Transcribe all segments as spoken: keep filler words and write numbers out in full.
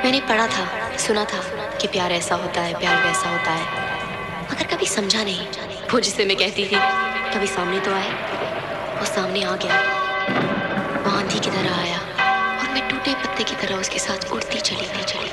मैंने पढ़ा था, सुना था कि प्यार ऐसा होता है, प्यार वैसा होता है, मगर कभी समझा नहीं। वो जिसे मैं कहती थी कभी सामने तो आए, वो सामने आ गया। वो आंधी की तरह आया और मैं टूटे पत्ते की तरह उसके साथ उड़ती चली गई चली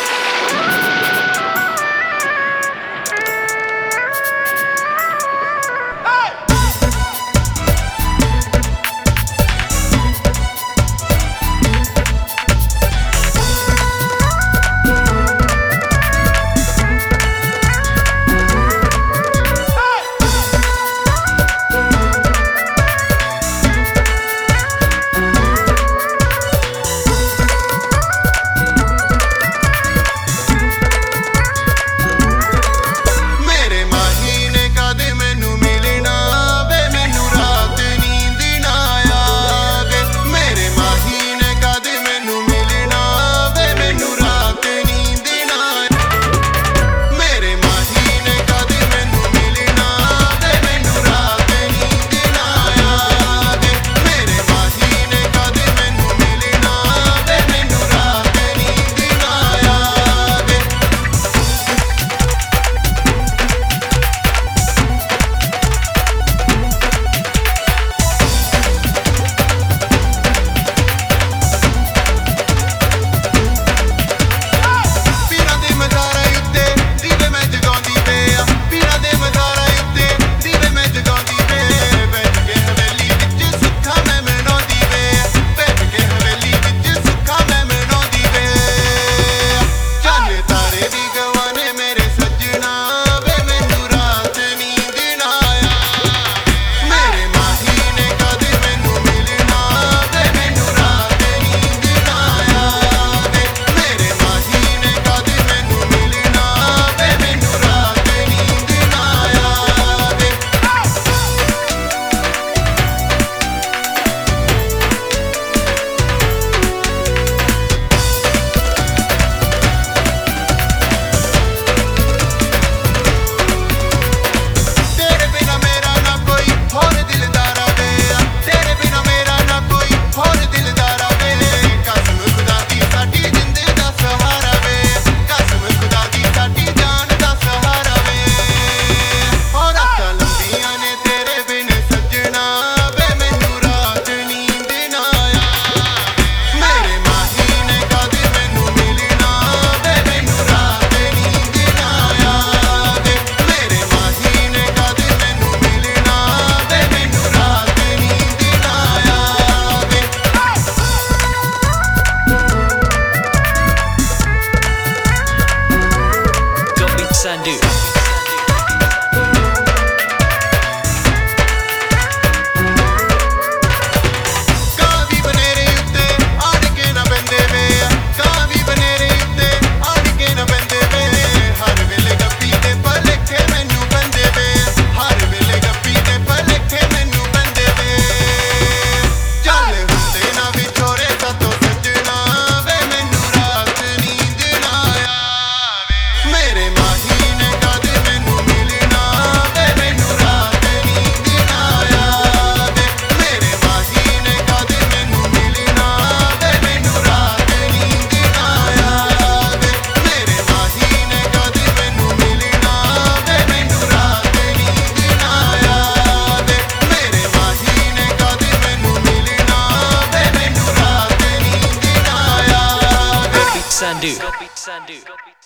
Sandu. Sandu.